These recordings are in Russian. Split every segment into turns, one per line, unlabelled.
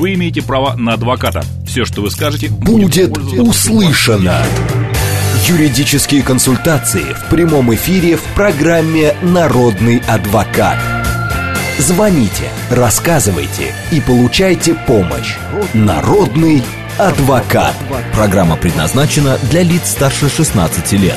вы имеете право на адвоката. Все, что вы скажете,
будет услышано. Юридические консультации в прямом эфире в программе «Народный адвокат». Звоните, рассказывайте и получайте помощь. Народный адвокат. Программа предназначена для лиц старше 16 лет.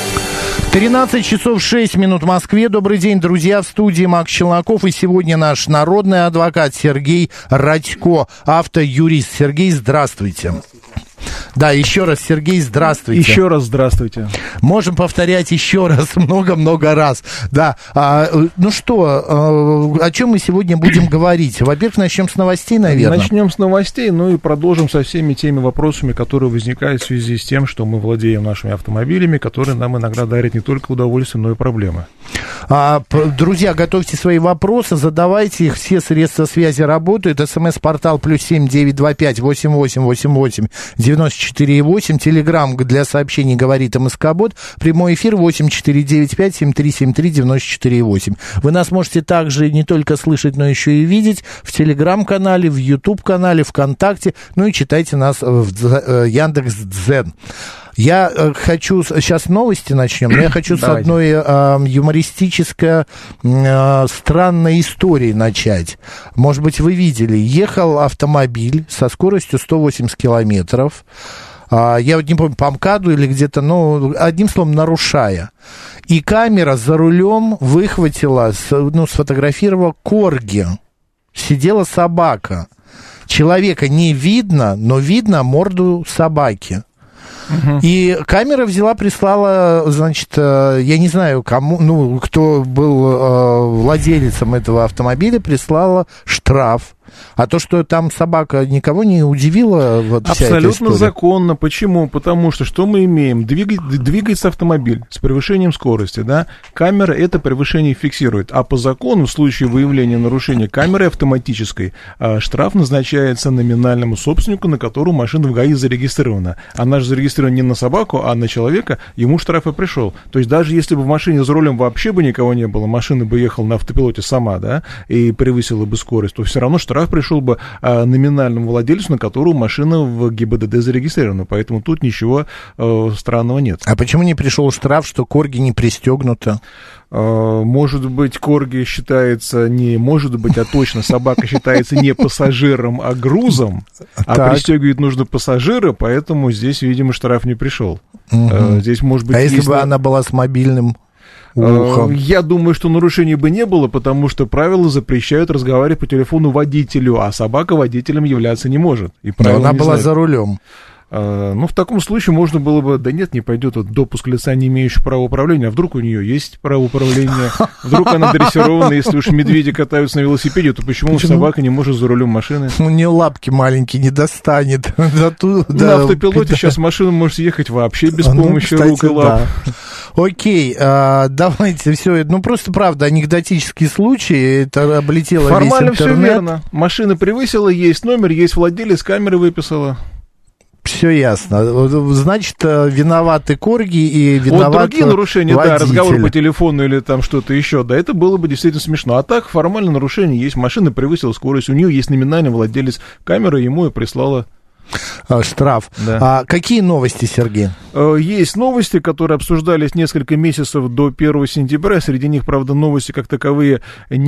13 часов 6 минут в Москве. Добрый день, друзья, в студии Макс Челноков. И сегодня наш народный адвокат Сергей Радько, автоюрист. Сергей, здравствуйте. Да, еще раз, Сергей, здравствуйте.
Еще раз здравствуйте.
Можем повторять еще раз, много-много раз. Да, ну что, о чем мы сегодня будем говорить? Во-первых, начнем с новостей, наверное.
Начнем с новостей, ну и продолжим со всеми теми вопросами, которые возникают в связи с тем, что мы владеем нашими автомобилями, которые нам иногда дарят не только удовольствие, но и проблемы.
Друзья, готовьте свои вопросы, задавайте их, все средства связи работают. СМС-портал +7 925 8888 94,8. Телеграм для сообщений говорит МСК-бот. Прямой эфир 8495 7373 94,8. Вы нас можете также не только слышать, но еще и видеть в Телеграм-канале, в YouTube-канале, ВКонтакте. Ну и читайте нас в Яндекс.Дзен. Я хочу... Сейчас новости начнем, но я хочу с одной юмористической странной истории начать. Может быть, вы видели. Ехал автомобиль со скоростью 180 километров. Я вот не помню, по МКАДу или где-то, ну, одним словом, нарушая. И камера за рулем выхватила, сфотографировала корги. Сидела собака. Человека не видно, но видно морду собаки. И камера взяла, прислала, значит, я не знаю, кому, ну, кто был владельцем этого автомобиля, прислала штраф. А то, что там собака, никого не удивила, вот вся эта история?
Абсолютно законно. Почему? Потому что мы имеем? Двигается автомобиль с превышением скорости, да? Камера это превышение фиксирует. А по закону, в случае выявления нарушения камеры автоматической, штраф назначается номинальному собственнику, на которого машина в ГАИ зарегистрирована. Она же зарегистрирована не на собаку, а на человека, ему штраф и пришел. То есть даже если бы в машине за рулем вообще бы никого не было, машина бы ехала на автопилоте сама, да, и превысила бы скорость, то все равно штраф пришел бы номинальному владельцу, на которого машина в ГИБДД зарегистрирована. Поэтому тут ничего странного нет.
А почему не пришел штраф, что корги не пристегнуто?
Может быть, корги считается не может быть, а точно собака считается не пассажиром, а грузом, а пристегивать нужно пассажира, поэтому здесь, видимо, штраф не пришел. Здесь, может быть,
если бы она была с мобильным ухом?
Я думаю, что нарушений бы не было, потому что правила запрещают разговаривать по телефону водителю, а собака водителем являться не может. И
но она была за рулем.
Ну, в таком случае можно было бы, да нет, не пойдет, вот, допуск лица, не имеющего права управления, а вдруг у нее есть право управления, вдруг она дрессирована, если уж медведи катаются на велосипеде, то почему собака не может за рулем машины?
Ну, не лапки маленькие не достанет.
На автопилоте сейчас машина может ехать вообще без помощи рук и лап.
Окей, давайте все, ну просто правда, анекдотический случай, это облетело весь интернет.
Формально все верно, машина превысила, есть номер, есть владелец, камеры выписала.
Все ясно. Значит, виноваты корги и виноваты
вот другие нарушения,
водитель.
Да, разговор по телефону или там что-то еще, да, это было бы действительно смешно. А так, формально нарушение есть, машина превысила скорость, у нее есть номинальный владелец камеры, ему и прислала
штраф. Да. А какие новости, Сергей?
Есть новости, которые обсуждались несколько месяцев до 1 сентября. Среди них, правда, новости как таковые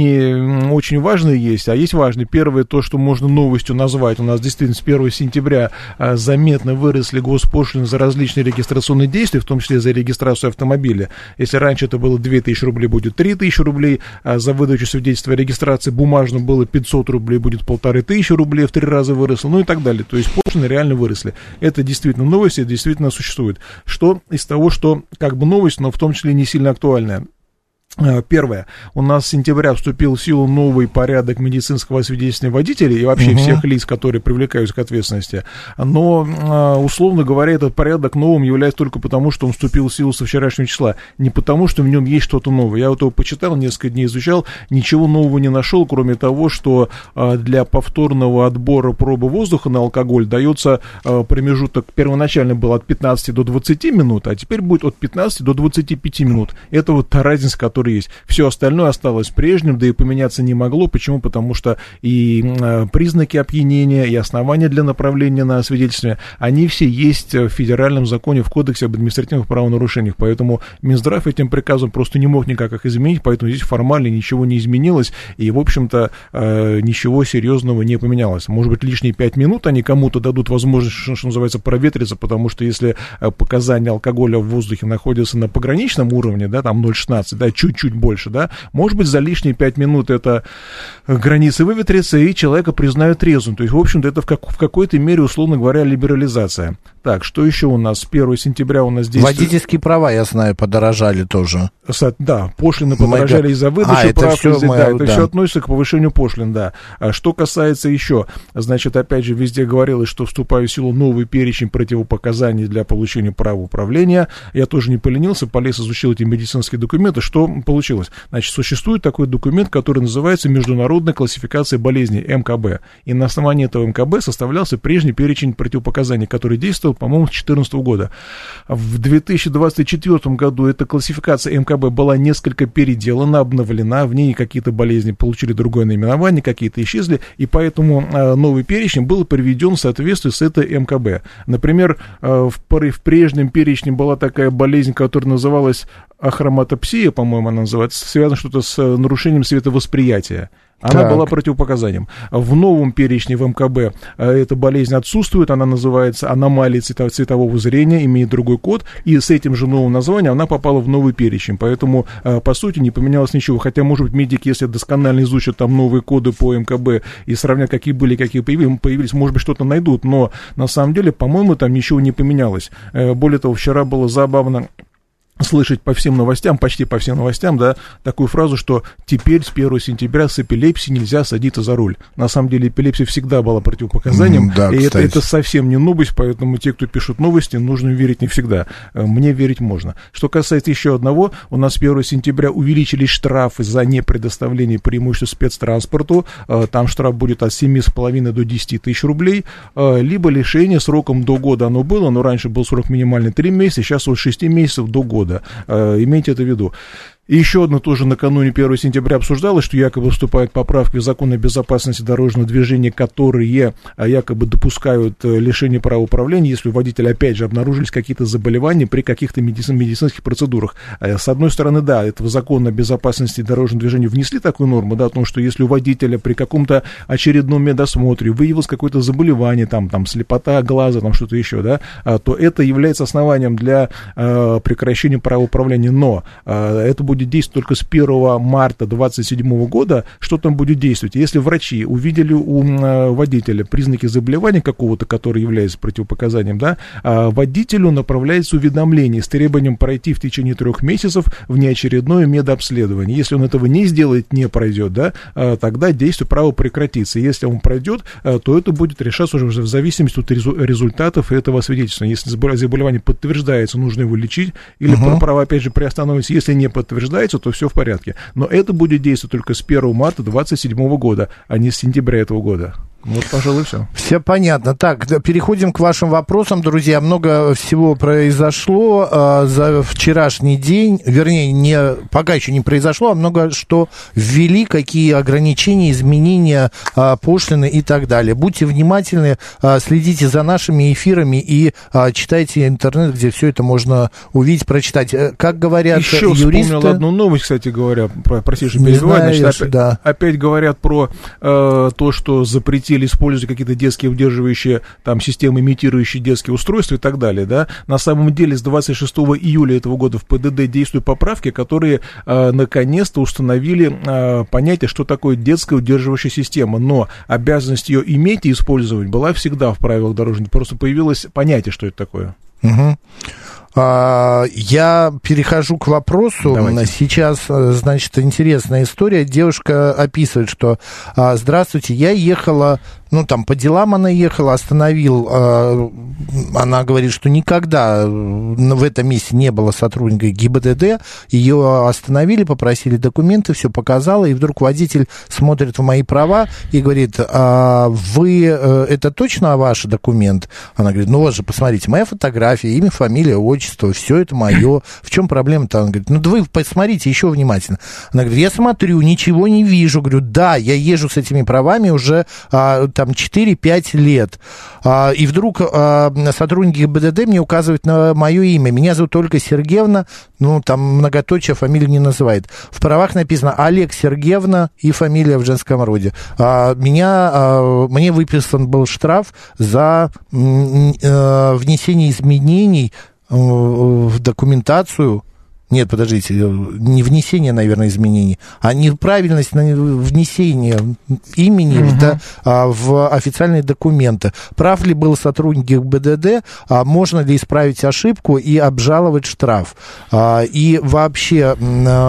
не очень важные есть, а есть важные. Первое, то, что можно новостью назвать. У нас действительно с 1 сентября заметно выросли госпошлины за различные регистрационные действия, в том числе за регистрацию автомобиля. Если раньше это было 2000 рублей, будет 3000 рублей. За выдачу свидетельства о регистрации бумажно было 500 рублей, будет 1500 рублей, в 3 раза выросло, ну и так далее. То есть пошлины реально выросли. Это действительно новость, это действительно существует. Что из того, что как бы новость, но в том числе не сильно актуальная. Первое. У нас с сентября вступил в силу новый порядок медицинского освидетельствования водителей и вообще всех лиц, которые привлекаются к ответственности. Но, условно говоря, этот порядок новым является только потому, что он вступил в силу со вчерашнего числа. Не потому, что в нем есть что-то новое. Я вот его почитал, несколько дней изучал, ничего нового не нашел, кроме того, что для повторного отбора пробы воздуха на алкоголь дается промежуток, первоначально был от 15 до 20 минут, а теперь будет от 15 до 25 минут. Это вот та разница, которая которые есть. Все остальное осталось прежним, да и поменяться не могло. Почему? Потому что и признаки опьянения, и основания для направления на освидетельствование, они все есть в федеральном законе, в Кодексе об административных правонарушениях. Поэтому Минздрав этим приказом просто не мог никак их изменить, поэтому здесь формально ничего не изменилось, и, в общем-то, ничего серьезного не поменялось. Может быть, лишние 5 минут они кому-то дадут возможность, что называется, проветриться, потому что если показания алкоголя в воздухе находятся на пограничном уровне, да, там 0,16, да, чуть-чуть больше, да, может быть, за лишние 5 минут это границы выветрятся, и человека признают трезвым. То есть, в общем-то, это в какой-то мере, условно говоря, либерализация. Так, что еще у нас? С 1 сентября у нас действует...
Водительские права, я знаю, подорожали тоже.
Да, пошлины подорожали из-за выдачи прав. Это все относится к повышению пошлин, да. Что касается еще, значит, опять же, везде говорилось, что вступает в силу новый перечень противопоказаний для получения права управления. Я тоже не поленился, полез, изучил эти медицинские документы. Что получилось? Значит, существует такой документ, который называется Международная классификация болезней, МКБ. И на основании этого МКБ составлялся прежний перечень противопоказаний, который действовал, по-моему, с 2014 года. В 2024 году эта классификация МКБ была несколько переделана, обновлена, в ней какие-то болезни получили другое наименование, какие-то исчезли, и поэтому новый перечень был приведен в соответствии с этой МКБ. Например, в прежнем перечне была такая болезнь, которая называлась ахроматопсия, по-моему, она называется, связано что-то с нарушением световосприятия. Она была противопоказанием. В новом перечне в МКБ эта болезнь отсутствует, она называется аномалия цветового зрения, имеет другой код, и с этим же новым названием она попала в новый перечень. Поэтому, по сути, не поменялось ничего. Хотя, может быть, медики, если досконально изучат там новые коды по МКБ и сравнят, какие были, какие появились, может быть, что-то найдут. Но, на самом деле, по-моему, там ничего не поменялось. Более того, вчера было забавно слышать по всем новостям, почти по всем новостям, да, такую фразу, что теперь с 1 сентября с эпилепсией нельзя садиться за руль. На самом деле эпилепсия всегда была противопоказанием, да, и это совсем не новость, поэтому те, кто пишут новости, нужно верить не всегда. Мне верить можно. Что касается еще одного, у нас с 1 сентября увеличились штрафы за непредоставление преимущества спецтранспорту. Там штраф будет от 7,5 до 10 тысяч рублей, либо лишение сроком до года оно было, но раньше был срок минимальный 3 месяца, сейчас от 6 месяцев до года. Имейте это в виду. И еще одно тоже накануне 1 сентября обсуждалось, что якобы вступают поправки в закон о безопасности дорожного движения, которые якобы допускают лишение права управления, если у водителя, опять же, обнаружились какие-то заболевания при каких-то медицинских процедурах. С одной стороны, да, этого закона о безопасности дорожного движения внесли такую норму, да, о том, что если у водителя при каком-то очередном медосмотре выявилось какое-то заболевание, там слепота глаза, там что-то еще, да, то это является основанием для прекращения права управления. Но это будет действовать только с 1 марта 2027 года. Что там будет действовать? Если врачи увидели у водителя признаки заболевания какого-то, который является противопоказанием, да, водителю направляется уведомление с требованием пройти в течение 3 месяцев внеочередное медобследование. Если он этого не сделает, не пройдет, да, тогда действие права прекратится. Если он пройдет, то это будет решаться уже в зависимости от результатов этого свидетельства. Если заболевание подтверждается, нужно его лечить, или право, опять же, приостанавливается. Если не подтверждается, то все в порядке. Но это будет действовать только с 1 марта 2027 года, а не с сентября этого года. Вот, пожалуй, все.
Все понятно. Так, переходим к вашим вопросам, друзья. Много всего произошло за вчерашний день. Вернее, пока еще не произошло, а много что ввели, какие ограничения, изменения, пошлины и так далее. Будьте внимательны, следите за нашими эфирами и читайте интернет, где все это можно увидеть, прочитать. Как говорят
еще
юристы...
Вспомнил одну новость, кстати говоря, прости, что перебиваю. Значит, опять говорят про то, что запретили использовать какие-то детские удерживающие там системы, имитирующие детские устройства и так далее, да. На самом деле с 26 июля этого года в ПДД действуют поправки, которые наконец-то установили понятие, что такое детская удерживающая система, но обязанность ее иметь и использовать была всегда в правилах дорожного, просто появилось понятие, что это такое.
Я перехожу к вопросу. Давайте. Сейчас, значит, интересная история. Девушка описывает, что «Здравствуйте, я ехала...» по делам она ехала, остановил, она говорит, что никогда в этом месте не было сотрудника ГИБДД, ее остановили, попросили документы, все показала, и вдруг водитель смотрит в мои права и говорит, это точно ваш документ? Она говорит, вот же, посмотрите, моя фотография, имя, фамилия, отчество. отчество, все это мое. В чем проблема-то? Он говорит, ну, да вы посмотрите еще внимательно. Она говорит, я смотрю, ничего не вижу. Говорю, да, я езжу с этими правами уже там 4-5 лет. И вдруг сотрудники ГИБДД мне указывают на мое имя. Меня зовут Ольга Сергеевна, ну, там многоточие, фамилию не называет. В правах написано Олег Сергеевна и фамилия в женском роде. Мне выписан был штраф за внесение изменений в документацию. Нет, подождите, не внесение, наверное, изменений, а неправильность внесения имени в официальные документы. Прав ли был сотрудник ГИБДД, можно ли исправить ошибку и обжаловать штраф? И вообще,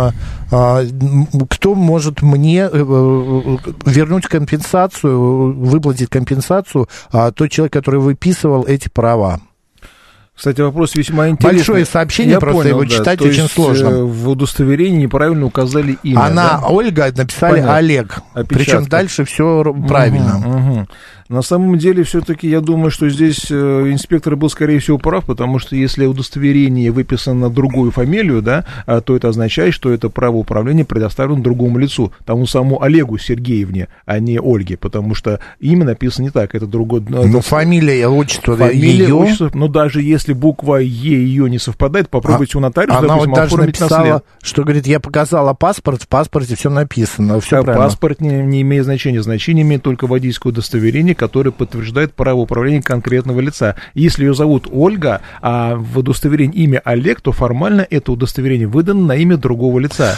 кто может мне вернуть компенсацию, выплатить компенсацию, тот человек, который выписывал эти права?
Кстати, вопрос весьма интересный.
Большое сообщение, я просто понял, его читать очень сложно.
В удостоверении неправильно указали имя.
Она, да? Ольга, написали понятно. Олег. Причем дальше все правильно.
На самом деле, все-таки, я думаю, что здесь инспектор был, скорее всего, прав, потому что если удостоверение выписано на другую фамилию, да, то это означает, что это право управления предоставлено другому лицу, тому самому Олегу Сергеевне, а не Ольге, потому что имя написано не так, это другое.
Ну, фамилия, отчество,
фамилия, отчество, но даже если буква Е ее не совпадает, попробуйте у нотариуса,
она
допустим,
вот даже
оформить
написала,
наслед.
что, говорит, я показала паспорт, в паспорте все написано, все правильно.
Паспорт не имеет значения, значение имеет только водительское удостоверение, которое подтверждает право управления конкретного лица. Если ее зовут Ольга, а в удостоверении имя Олег, то формально это удостоверение выдано на имя другого лица.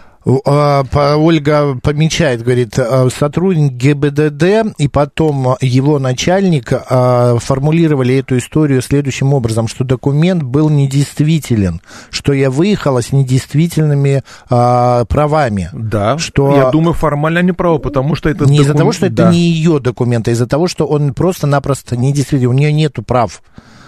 Ольга помечает, говорит, сотрудник ГИБДД и потом его начальник формулировали эту историю следующим образом, что документ был недействителен, что я выехала с недействительными правами.
Да,
что
я думаю, формально не право, потому что это...
Не из-за того, что это не ее документ, а из-за того, что он просто-напросто недействителен, у нее нету прав.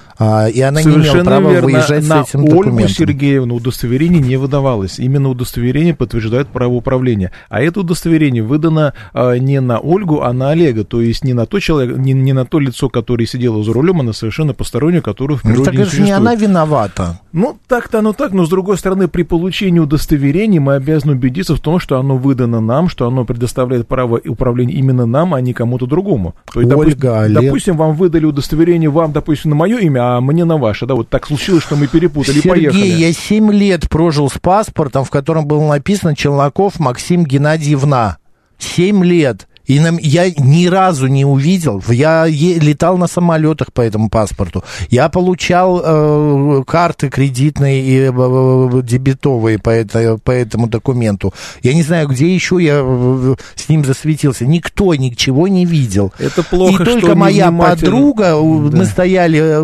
И она
совершенно
не имела права
верно.
выезжать
на
с этим документом.
Ольгу Сергеевну удостоверение не выдавалось. Именно удостоверение подтверждает право управления. А это удостоверение выдано не на Ольгу, а на Олега. То есть не на то человек, не на то лицо, которое сидело за рулем, а на совершенно постороннюю, которую в природе не существует.
Не она виновата.
Ну, так-то оно так, но с другой стороны, при получении удостоверения мы обязаны убедиться в том, что оно выдано нам, что оно предоставляет право управления именно нам, а не кому-то другому. То есть,
Ольга,
допустим, вам выдали удостоверение, вам, допустим, на мое имя, а мне на ваше, да, вот так случилось, что мы перепутали,
Сергей,
поехали.
Я 7 лет прожил с паспортом, в котором было написано Челноков Максим Геннадьевна. 7 лет. И я ни разу не увидел, я летал на самолетах по этому паспорту, я получал карты кредитные и дебетовые по этому документу. Я не знаю, где еще я с ним засветился. Никто ничего не видел.
Это плохо,
и только моя подруга, мы стояли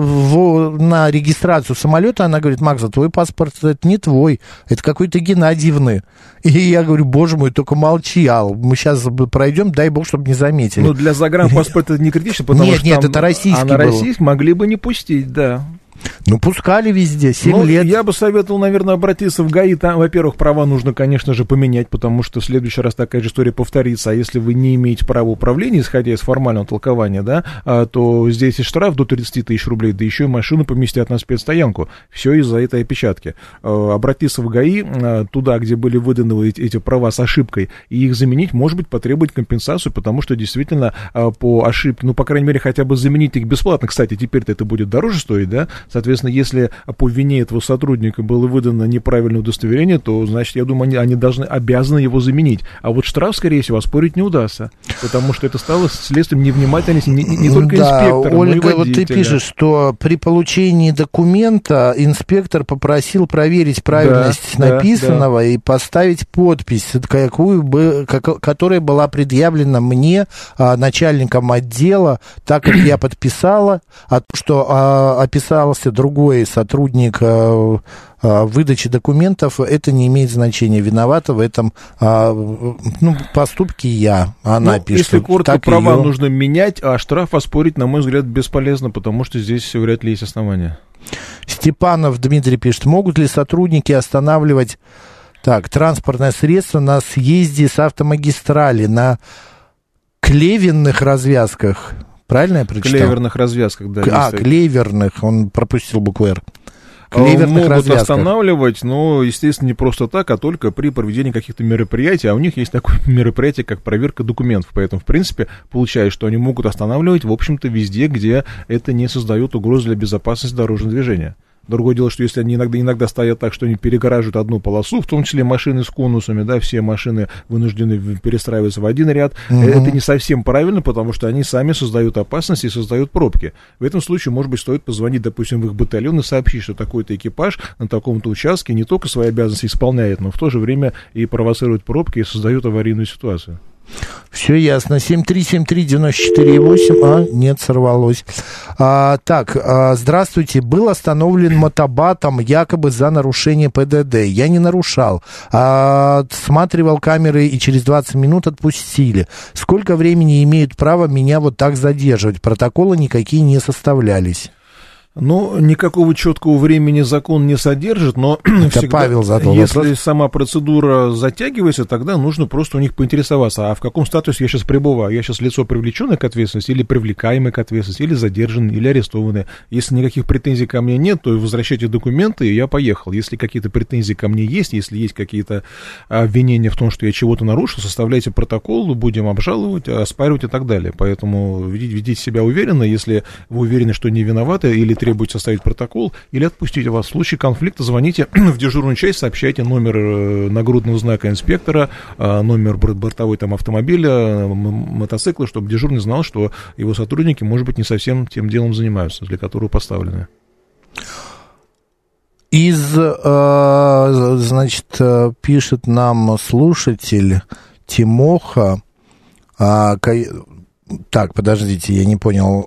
на регистрацию самолета, она говорит, Макс, твой паспорт это не твой, это какой-то Геннадьевны. И я говорю, боже мой, только молчал. Мы сейчас пройдем, дай бог, чтобы не заметили.
Ну, для загранпаспорта это не критично, потому что
нет, это российский
а на российский могли бы не пустить, да.
Ну, пускали везде, 7 лет.
Я бы советовал, наверное, обратиться в ГАИ. Там, во-первых, права нужно, конечно же, поменять, потому что в следующий раз такая же история повторится. А если вы не имеете права управления, исходя из формального толкования, да, то здесь и штраф до 30 тысяч рублей, да еще и машину поместят на спецстоянку. Все из-за этой опечатки. Обратиться в ГАИ, туда, где были выданы эти права с ошибкой, и их заменить, может быть, потребовать компенсацию, потому что действительно по ошибке, ну, по крайней мере, хотя бы заменить их бесплатно. Кстати, теперь-то это будет дороже стоить, да. Соответственно, если по вине этого сотрудника было выдано неправильное удостоверение, то, значит, я думаю, они обязаны его заменить. А вот штраф, скорее всего, оспорить не удастся, потому что это стало следствием невнимательности не только инспектора,
Ольга,
но и водителя.
Вот ты пишешь, что при получении документа инспектор попросил проверить правильность написанного и поставить подпись, которая была предъявлена мне, начальником отдела, так как я подписала, что описался другой сотрудник выдачи документов, это не имеет значения. Виновата в этом поступке я. Она пишет.
Если коротко, права нужно менять, а штраф оспорить, на мой взгляд, бесполезно, потому что здесь вряд ли есть основания.
Степанов Дмитрий пишет, могут ли сотрудники останавливать транспортное средство на съезде с автомагистрали, на клеверных развязках? Правильно я прочитал?
Клеверных развязках, да.
Клеверных, он пропустил букву «Р». клеверных развязках.
Останавливать, но, естественно, не просто так, а только при проведении каких-то мероприятий, а у них есть такое мероприятие, как проверка документов, поэтому, в принципе, получается, что они могут останавливать, в общем-то, везде, где это не создает угрозы для безопасности дорожного движения. Другое дело, что если они иногда стоят так, что они перегораживают одну полосу, в том числе машины с конусами, да, все машины вынуждены перестраиваться в один ряд, это не совсем правильно, потому что они сами создают опасность и создают пробки. В этом случае, может быть, стоит позвонить, допустим, в их батальон и сообщить, что такой-то экипаж на таком-то участке не только свои обязанности исполняет, но в то же время и провоцирует пробки и создает аварийную ситуацию.
Все ясно. 7373948. Нет, сорвалось. Здравствуйте. Был остановлен мотобатом якобы за нарушение ПДД. Я не нарушал. Отсматривал камеры и через 20 минут отпустили. Сколько времени имеют право меня вот так задерживать? Протоколы никакие не составлялись.
Ну, никакого четкого времени закон не содержит, но всегда,
Павел задал
если
вопрос.
сама процедура затягивается, тогда нужно просто у них поинтересоваться, а в каком статусе я сейчас пребываю? Я сейчас лицо, привлеченное к ответственности, или привлекаемое к ответственности, или задержанное, или арестованное. Если никаких претензий ко мне нет, то возвращайте документы, и я поехал. Если какие-то претензии ко мне есть, если есть какие-то обвинения в том, что я чего-то нарушил, составляйте протокол, будем обжаловать, оспаривать и так далее. Поэтому ведите себя уверенно, если вы уверены, что не виноваты, или требуете составить протокол, или отпустить вас. В случае конфликта звоните в дежурную часть, сообщайте номер нагрудного знака инспектора, номер бортовой там автомобиля, мотоцикла, чтобы дежурный знал, что его сотрудники, может быть, не совсем тем делом занимаются, для которого поставлены.
Пишет нам слушатель Тимоха. Так, подождите, я не понял.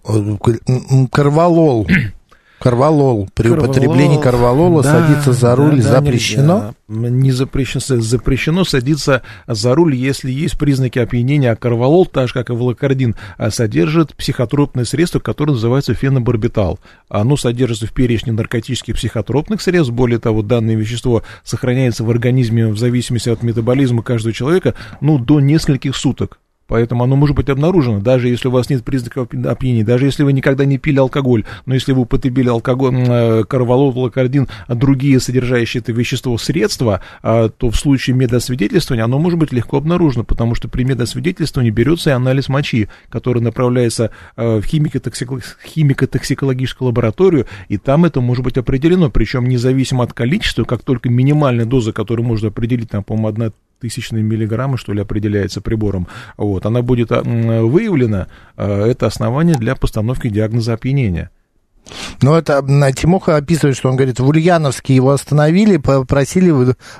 Корвалол. При употреблении корвалола садиться за руль запрещено?
Не запрещено. Запрещено садиться за руль, если есть признаки опьянения. А корвалол, так же как и волокордин, содержит психотропное средство, которое называется фенобарбитал. Оно содержится в перечне наркотических психотропных средств. Более того, данное вещество сохраняется в организме в зависимости от метаболизма каждого человека, до нескольких суток. Поэтому оно может быть обнаружено, даже если у вас нет признаков опьянения, даже если вы никогда не пили алкоголь, но если вы употребили корвалол, волокордин, другие содержащие это вещество средства, то в случае медосвидетельствования оно может быть легко обнаружено, потому что при медосвидетельствовании берется и анализ мочи, который направляется в химико-токсикологическую лабораторию, и там это может быть определено, причем независимо от количества, как только минимальная доза, которую можно определить, там, по-моему, 1 тысячные миллиграммы, что ли, определяется прибором, она будет выявлена, это основание для постановки диагноза опьянения.
Это Тимоха описывает, что он говорит, в Ульяновске его остановили, попросили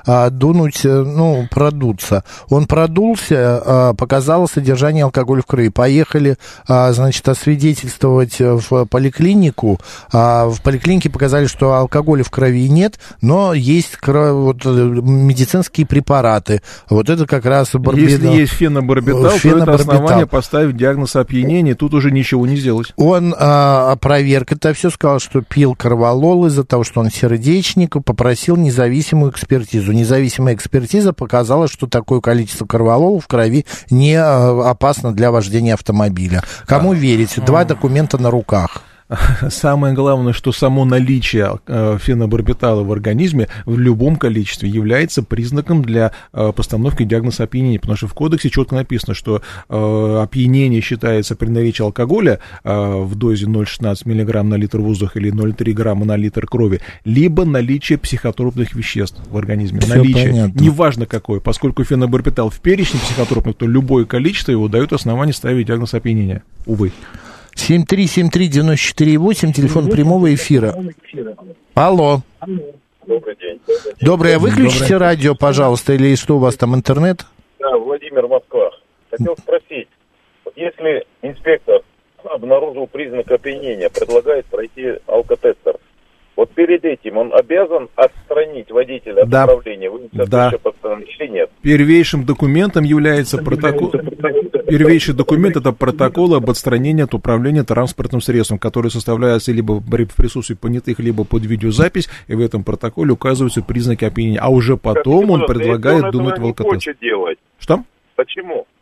продуться. Он продулся, показало содержание алкоголя в крови. Поехали, освидетельствовать в поликлинику. В поликлинике показали, что алкоголя в крови нет, но есть медицинские препараты. Это как раз
Если есть фенобарбитал, то это основание поставить диагноз опьянения, тут уже ничего не сделать.
Он опроверг это все, сказал, что пил корвалол из-за того, что он сердечник, попросил независимую экспертизу. Независимая экспертиза показала, что такое количество корвалола в крови не опасно для вождения автомобиля. Кому верить? 2 документа на руках.
Самое главное, что само наличие фенобарбитала в организме в любом количестве является признаком для постановки диагноза опьянения, потому что в кодексе четко написано, что опьянение считается при наличии алкоголя в дозе 0,16 мг на литр воздуха или 0,3 грамма на литр крови, либо наличие психотропных веществ в организме.
Все
наличие,
понятно.
Неважно какое, поскольку фенобарбитал в перечне психотропных, то любое количество его дает основание ставить диагноз опьянения. Увы.
7373948, телефон прямого эфира. Алло.
Добрый день.
Доброе. Выключите радио, пожалуйста, или что у вас там, интернет?
Да, Владимир, Москва. Хотел спросить, если инспектор обнаружил признак опьянения, предлагает пройти алкотестер, перед этим он обязан отстранить водителя от управления?
Да.
Или нет?
Первейшим документом является протокол. Первейший документ — это протокол об отстранении от управления транспортным средством, который составляется либо в присутствии понятых, либо под видеозапись, и в этом протоколе указываются признаки опьянения. А уже потом он предлагает дунуть в алкотестер.
Не хочет делать.
Что?
Почему?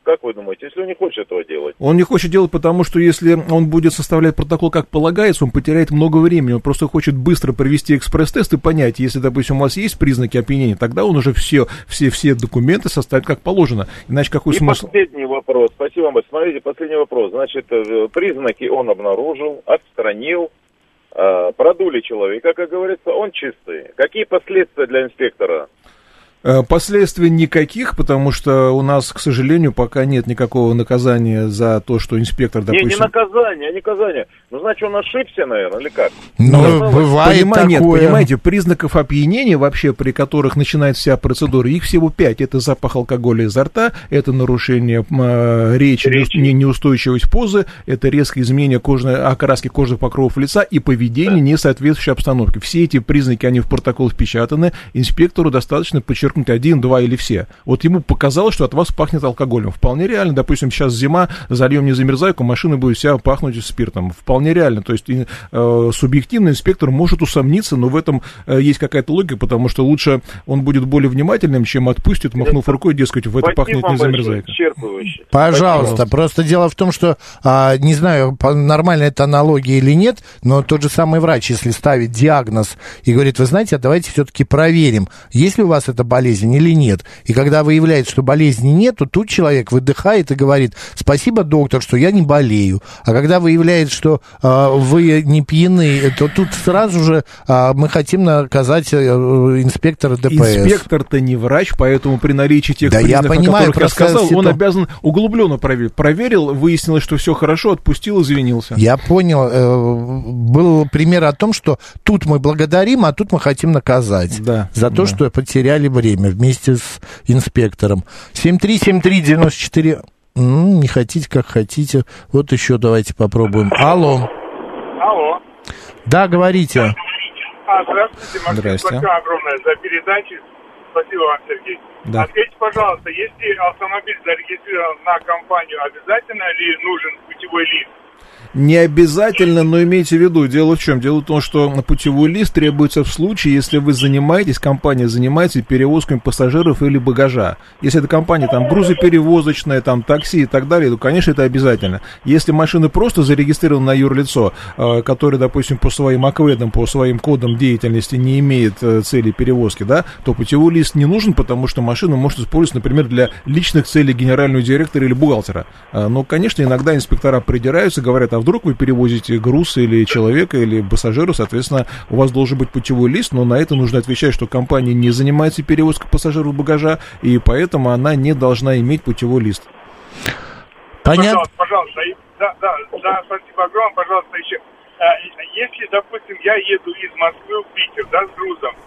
Как вы думаете, если он не хочет этого делать?
Он не хочет делать, потому что если он будет составлять протокол как полагается, он потеряет много времени. Он просто хочет быстро провести экспресс-тест и понять, если, допустим, у вас есть признаки опьянения, тогда он уже все документы составит как положено. Иначе какой смысл?
Последний вопрос. Спасибо вам. Смотрите, последний вопрос. Значит, признаки он обнаружил, отстранил, продули человека, как говорится, он чистый. Какие последствия для инспектора?
Последствий никаких, потому что у нас, к сожалению, пока нет никакого наказания за то, что инспектор, допустим...
Не наказание. Ну, значит, он ошибся, наверное, или как?
Ну, бывает такое.
Нет, понимаете, признаков опьянения вообще, при которых начинается вся процедура, их всего 5. Это запах алкоголя изо рта, это нарушение речи. Неустойчивость позы, это резкое изменение окраски кожных покровов лица и поведение, не соответствующей обстановке. Все эти признаки, они в протокол впечатаны, инспектору достаточно подчеркнуть 1, 2 или все. Вот ему показалось, что от вас пахнет алкоголем. Вполне реально, допустим, сейчас зима, зальем незамерзайку, машина будет вся пахнуть спиртом. Вполне реально. То есть субъективно инспектор может усомниться, но в этом есть какая-то логика, потому что лучше он будет более внимательным, чем отпустит, махнув рукой, дескать, в это пахнет незамерзайка.
Пожалуйста. Просто дело в том, что, не знаю, нормальная это аналогия или нет, но тот же самый врач, если ставит диагноз и говорит, вы знаете, давайте все-таки проверим, есть ли у вас эта болезнь или нет. И когда выявляется, что болезни нет, то тут человек выдыхает и говорит, спасибо, доктор, что я не болею. А когда выявляется, что вы не пьяны, то тут сразу же мы хотим наказать инспектора ДПС.
Инспектор-то не врач, поэтому при наличии тех признаков, о которых я сказал, он обязан углубленно проверить. Проверил, выяснилось, что все хорошо, отпустил, извинился.
Я понял. Был пример о том, что тут мы благодарим, а тут мы хотим наказать.
Да,
за то, что потеряли время вместе с инспектором. 7373948. Не хотите, как хотите. Вот еще давайте попробуем. Алло. Да, говорите.
Здравствуйте, Максим.
Здрасте.
Спасибо огромное за передачу. Спасибо вам, Сергей.
Да.
Ответьте, пожалуйста, если автомобиль зарегистрирован на компанию, обязательно ли нужен путевой лист?
Не обязательно, но имейте в виду, дело в чем? Дело в том, что путевой лист требуется в случае, если вы компания занимается перевозкой пассажиров или багажа. Если эта компания там грузоперевозочная, там такси и так далее, то, конечно, это обязательно. Если машина просто зарегистрирована на юрлицо, которое, допустим, по своим акведам, по своим кодам деятельности не имеет цели перевозки, да, то путевой лист не нужен, потому что машина может использоваться, например, для личных целей генерального директора или бухгалтера. Но, конечно, иногда инспектора придираются, говорят, а вдруг вы перевозите груз или человека, или пассажира, соответственно, у вас должен быть путевой лист, но на это нужно отвечать, что компания не занимается перевозкой пассажиров багажа, и поэтому она не должна иметь путевой лист.
Понятно?
Пожалуйста. Да, спасибо огромное. Пожалуйста, еще. Если, допустим, я еду из Москвы в Питер, да, с грузом,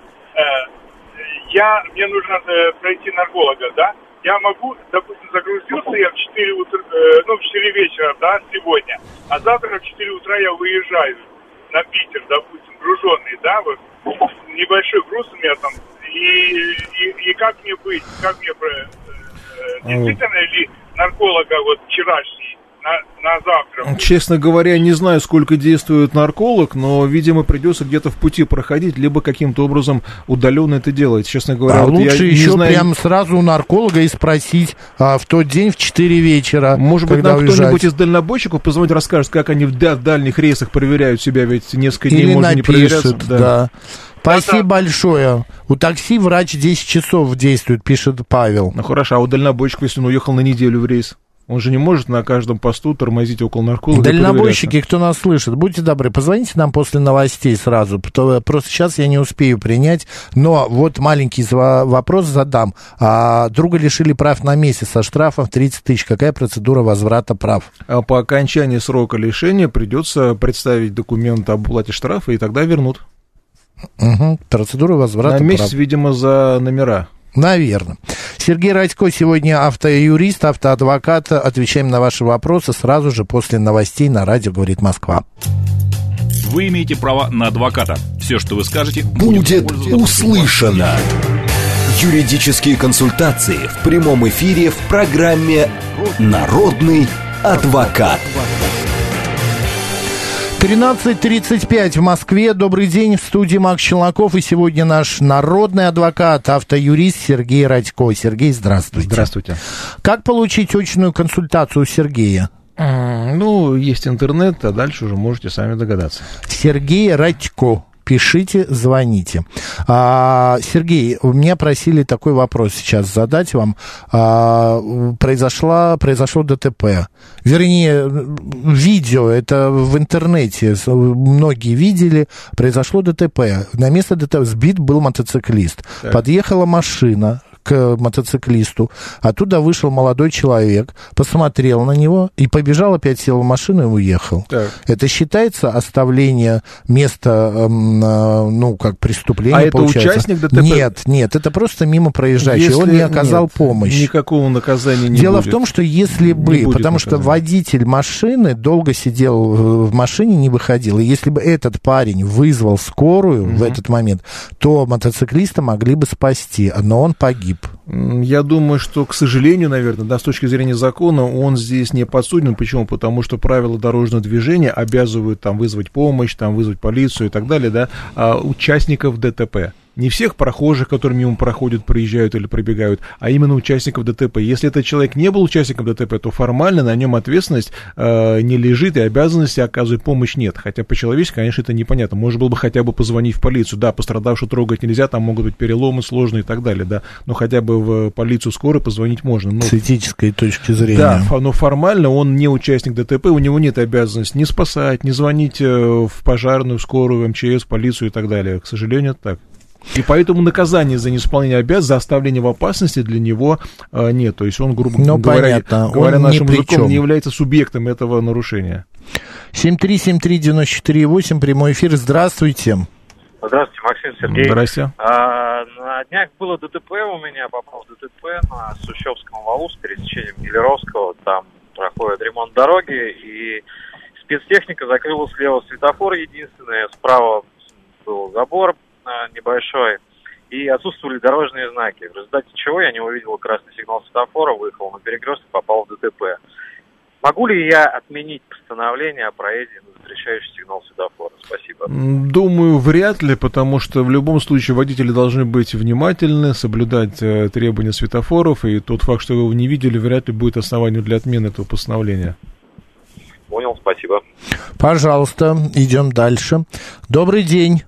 мне нужно пройти нарколога, да? Я могу, допустим, загрузился я в 4 вечера, да, сегодня, а завтра в 4 утра я выезжаю на Питер, допустим, груженный, да, вот, небольшой груз у меня там, и как мне быть, действительно ли нарколога вот вчерашний на завтра?
Честно говоря, не знаю, сколько действует нарколог, но, видимо, придется где-то в пути проходить, либо каким-то образом удаленно это делать. Честно говоря, вот
лучше
я
еще
не знаю...
прям сразу у нарколога и спросить в тот день в 4 вечера.
Может быть, нам кто-нибудь из дальнобойщиков позвонит, расскажет, как они в дальних рейсах проверяют себя, ведь несколько дней можно не проверяться.
Да. Спасибо большое. У такси врач 10 часов действует, пишет Павел.
Ну хорошо, а у дальнобойщика, если он уехал на неделю в рейс? Он же не может на каждом посту тормозить около нарколога.
Дальнобойщики, кто нас слышит, будьте добры, позвоните нам после новостей сразу. Просто сейчас я не успею принять. Но вот маленький вопрос задам. Друга лишили прав на месяц со штрафом в 30 тысяч. Какая процедура возврата прав?
По окончании срока лишения придется представить документ об уплате штрафа, и тогда вернут.
Угу. Процедура возврата прав.
На месяц, видимо, за номера.
Наверное. Сергей Радько сегодня автоюрист, автоадвокат. Отвечаем на ваши вопросы сразу же после новостей на радио «Говорит Москва».
Вы имеете право на адвоката. Все, что вы скажете,
будет услышано. Юридические консультации в прямом эфире в программе «Народный адвокат».
13:35 в Москве. Добрый день, в студии Макс Челноков. И сегодня наш народный адвокат, автоюрист Сергей Радько. Сергей, здравствуйте.
Здравствуйте.
Как получить очную консультацию у Сергея?
Ну, есть интернет, а дальше уже можете сами догадаться. Сергей
Радько. Пишите, звоните. Сергей, меня просили такой вопрос сейчас задать вам. Произошло ДТП. Вернее, видео, это в интернете, многие видели. Произошло ДТП. На место ДТП сбит был мотоциклист. Так. Подъехала машина к мотоциклисту. Оттуда вышел молодой человек, посмотрел на него и побежал, опять сел в машину и уехал. Так. Это считается оставление места, как преступления,
это получается? Участник ДТП?
Нет, это просто мимо проезжающий. Он не оказал помощи.
Никакого наказания не
Дело
будет.
в том, что если бы, потому что водитель машины долго сидел в машине, не выходил, и если бы этот парень вызвал скорую в этот момент, то мотоциклиста могли бы спасти, но он погиб.
Я думаю, что, к сожалению, наверное, да, с точки зрения закона, он здесь не подсуден. Почему? Потому что правила дорожного движения обязывают там вызвать помощь, там вызвать полицию и так далее, да, участников ДТП. Не всех прохожих, которые мимо проходят, проезжают или пробегают, а именно участников ДТП. Если этот человек не был участником ДТП, то формально на нем ответственность не лежит и обязанности оказывать помощь нет. Хотя по-человечески, конечно, это непонятно. Можно было бы хотя бы позвонить в полицию. Да, пострадавшего трогать нельзя, там могут быть переломы сложные и так далее, да. Но хотя бы в полицию скорой позвонить можно.
С этической точки зрения.
Да, но формально он не участник ДТП, у него нет обязанности ни спасать, ни звонить в пожарную, в скорую, в МЧС, в полицию и так далее. К сожалению, это так. И поэтому наказание за неисполнение обязанностей, за оставление в опасности для него нет. То есть он, грубо говоря нашим языком, не является субъектом этого нарушения.
7373948, прямой эфир. Здравствуйте.
Здравствуйте, Максим, Сергей.
Здрасте.
На днях было ДТП у меня, попал в ДТП на Сущевском валу с пересечением Гелеровского. Там проходит ремонт дороги, и спецтехника закрыла слева светофор единственный, справа был забор небольшой, и отсутствовали дорожные знаки, в результате чего я не увидел красный сигнал светофора, выехал на перекресток, попал в ДТП. Могу ли я отменить постановление о проезде на запрещающий сигнал светофора? Спасибо.
Думаю, вряд ли, потому что в любом случае водители должны быть внимательны, соблюдать требования светофоров, и тот факт, что вы его не видели, вряд ли будет основанием для отмены этого постановления.
Понял, спасибо.
Пожалуйста, идем дальше. Добрый день.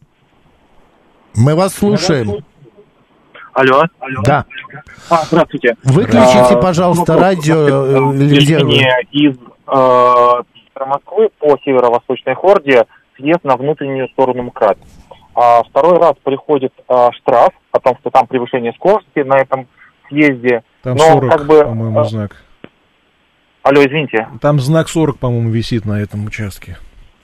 Мы вас слушаем.
Алло.
Да.
Здравствуйте.
Выключите, пожалуйста, радио.
Из Москвы по северо-восточной Хорде съезд на внутреннюю сторону МКАД. Второй раз приходит штраф о том, что там превышение скорости на этом съезде.
Там 40, по-моему, знак.
Алло, извините.
Там знак 40, по-моему, висит на этом участке.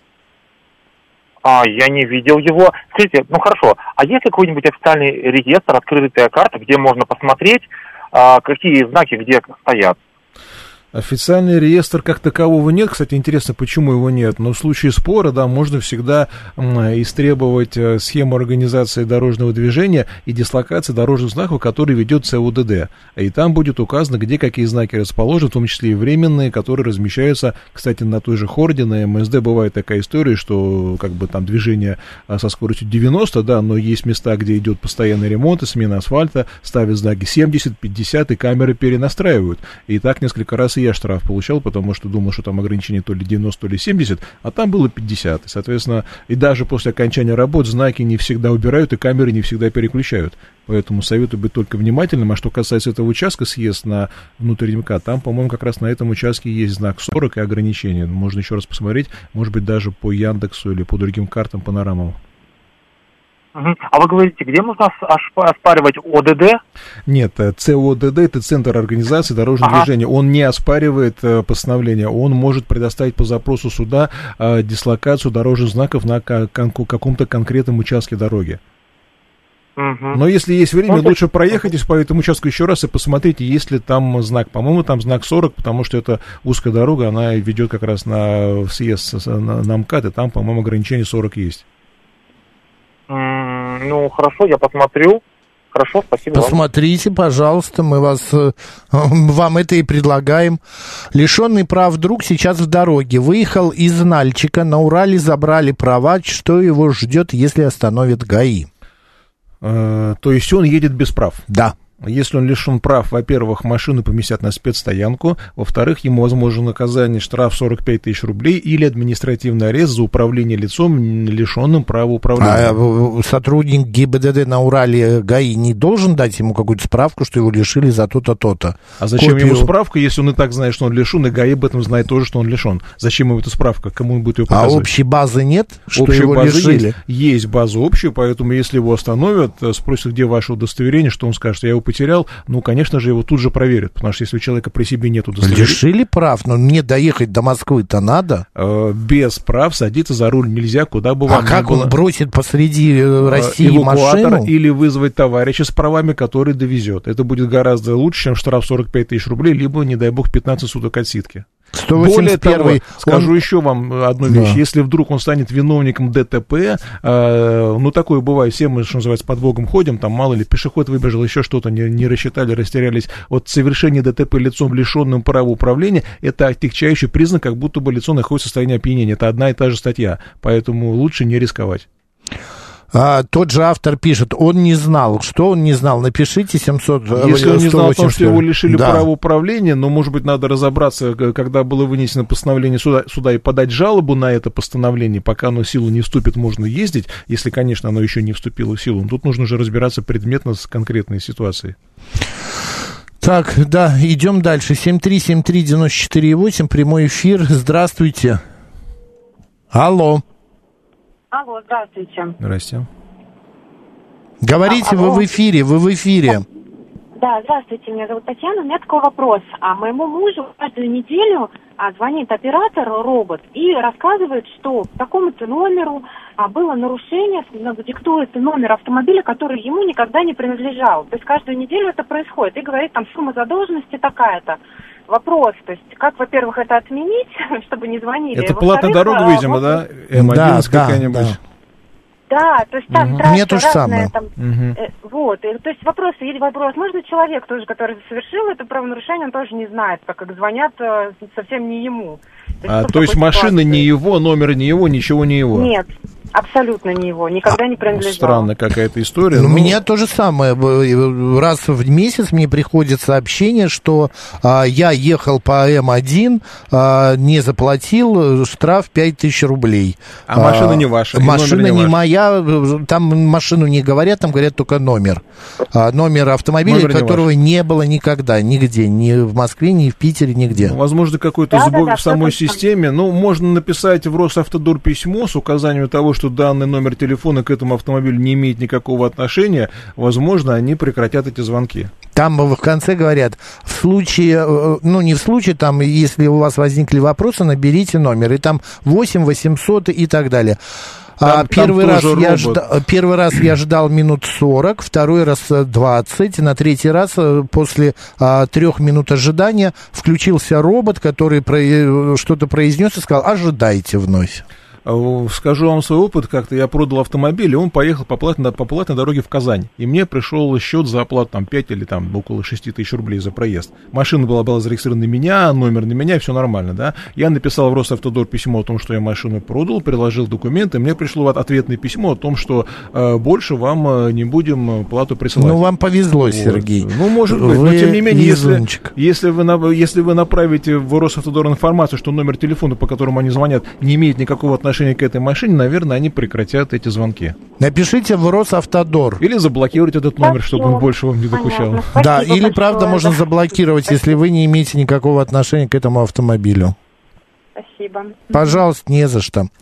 Я не видел его. Скажите, хорошо, а есть ли какой-нибудь официальный реестр, открытая карта, где можно посмотреть, какие знаки где стоят?
Официальный реестр как такового нет. Кстати, интересно, почему его нет. Но в случае спора, да, можно всегда истребовать схему организации дорожного движения и дислокации дорожных знаков, которые ведет ЦУДД. И там будет указано, где какие знаки расположены, в том числе и временные, которые размещаются, кстати, на той же Хорде, на МСД бывает такая история, что как бы там движение со скоростью 90, да, но есть места, где идет постоянный ремонт и смена асфальта, ставят знаки 70, 50, и камеры перенастраивают. И так несколько раз я штраф получал, потому что думал, что там ограничение то ли 90, то ли 70, а там было 50. И, соответственно, и даже после окончания работ знаки не всегда убирают, и камеры не всегда переключают. Поэтому советую быть только внимательным. А что касается этого участка, съезд на внутренний МКАД, там, по-моему, как раз на этом участке есть знак 40 и ограничения. Можно еще раз посмотреть, может быть, даже по Яндексу или по другим картам, панорамам.
А вы говорите, где можно оспаривать ОДД?
Нет, ЦОДД — это Центр организации дорожного движения. Он не оспаривает постановление, он может предоставить по запросу суда дислокацию дорожных знаков на каком-то конкретном участке дороги. Но если есть время, лучше проехайтесь по этому участку еще раз и посмотрите, есть ли там знак. По-моему, там знак 40, потому что это узкая дорога, она ведет как раз на съезд на МКАД, и там, по-моему, ограничение 40 есть.
Хорошо, я посмотрю. Хорошо, спасибо вам.
Посмотрите, пожалуйста, мы вам это и предлагаем. Лишенный прав друг сейчас в дороге. Выехал из Нальчика, на Урале забрали права. Что его ждет, если остановит ГАИ?
То есть он едет без прав?
Да.
Если он лишен прав, во-первых, машину поместят на спецстоянку, во-вторых, ему возможно наказание, штраф 45 тысяч рублей или административный арест за управление лицом, лишенным права управления.
А сотрудник ГИБДД на Урале ГАИ не должен дать ему какую-то справку, что его лишили за то-то, то-то?
А зачем ему справка, если он и так знает, что он лишен, и ГАИ об этом знает тоже, что он лишен? Зачем ему эта справка? Кому он будет ее показывать?
А общей базы нет, что
общей
его
базы
лишили?
Есть база общая, поэтому если его остановят, спросят, где ваше удостоверение, что он скажет, я его потерял, ну, конечно же, его тут же проверят, потому что если у человека при себе нет удостоверения...
Лишили прав, но мне доехать до Москвы-то надо.
Без прав садиться за руль нельзя, куда бы вам ни было.
А как он бросит посреди России машину?
Или вызвать товарища с правами, который довезет. Это будет гораздо лучше, чем штраф 45 тысяч рублей, либо, не дай бог, 15 суток отсидки. Более того, скажу еще вам одну вещь. Если вдруг он станет виновником ДТП, ну, такое бывает, все мы, что называется, под Богом ходим, там, мало ли, пешеход выбежал, еще что-то, не рассчитали, растерялись. Вот совершение ДТП лицом, лишенным права управления, это отягчающий признак, как будто бы лицо находится в состоянии опьянения. Это одна и та же статья, поэтому лучше не рисковать.
Тот же автор пишет, он не знал. Что он не знал? Напишите 700...
Если он не знал о том, что его лишили права управления, но, может быть, надо разобраться, когда было вынесено постановление суда и подать жалобу на это постановление, пока оно в силу не вступит, можно ездить, если, конечно, оно еще не вступило в силу. Тут нужно же разбираться предметно с конкретной ситуацией.
Так, да, идем дальше. 7373948, прямой эфир. Здравствуйте. Алло.
Алло, здравствуйте.
Здрасте.
Говорите, вы в эфире,
Да, здравствуйте, меня зовут Татьяна. У меня такой вопрос. Моему мужу каждую неделю звонит оператор, робот, и рассказывает, что по такому-то номеру было нарушение, диктует номер автомобиля, который ему никогда не принадлежал. То есть каждую неделю это происходит. И говорит, там сумма задолженности такая-то. Вопрос, то есть, как, во-первых, это отменить, чтобы не звонили.
Это платная дорога, видимо, да? М11 какая-нибудь.
Да, то есть там трасса разная. Там,
вот,
то есть вопрос, возможно, человек тоже, который совершил это правонарушение, он тоже не знает, так как звонят совсем не ему.
То есть машина не его, номер не его, ничего не его?
Нет. Абсолютно не его, никогда не принадлежал.
Странная какая-то история.
У меня то же самое. Раз в месяц мне приходит сообщение, что я ехал по М1, не заплатил, штраф 5000 рублей.
А машина не ваша?
Машина не моя, там машину не говорят, там говорят только номер. Номер автомобиля, которого не было никогда, нигде, ни в Москве, ни в Питере, нигде.
Возможно, какой-то сбой в самой системе. Ну, можно написать в Росавтодор письмо с указанием того, что данный номер телефона к этому автомобилю не имеет никакого отношения, возможно, они прекратят эти звонки.
Там в конце говорят, в случае, ну не в случае, там, если у вас возникли вопросы, наберите номер, и там 8 800 и так далее. Первый раз я ждал минут 40, второй раз 20, на третий раз после 3 минут ожидания включился робот, который что-то произнес и сказал, ожидайте вновь.
Скажу вам свой опыт, как-то я продал автомобиль, и он поехал по платной дороге в Казань. И мне пришел счет за оплату там 5 или там около 6 тысяч рублей за проезд. Машина была зарегистрирована на меня, номер на меня, все нормально, да. Я написал в Росавтодор письмо о том, что я машину продал, приложил документы, мне пришло ответное письмо о том, что больше вам не будем плату присылать.
Ну, вам повезло, вот. Сергей.
Ну, может быть, но тем не менее, если вы направите в Росавтодор информацию, что номер телефона, по которому они звонят, не имеет никакого отношения к этой машине, наверное, они прекратят эти звонки.
Напишите в Росавтодор.
Или заблокируйте этот номер, чтобы он больше вам не докучал.
Да, или правда можно заблокировать, если вы не имеете никакого отношения к этому автомобилю.
Спасибо.
Пожалуйста, не за что.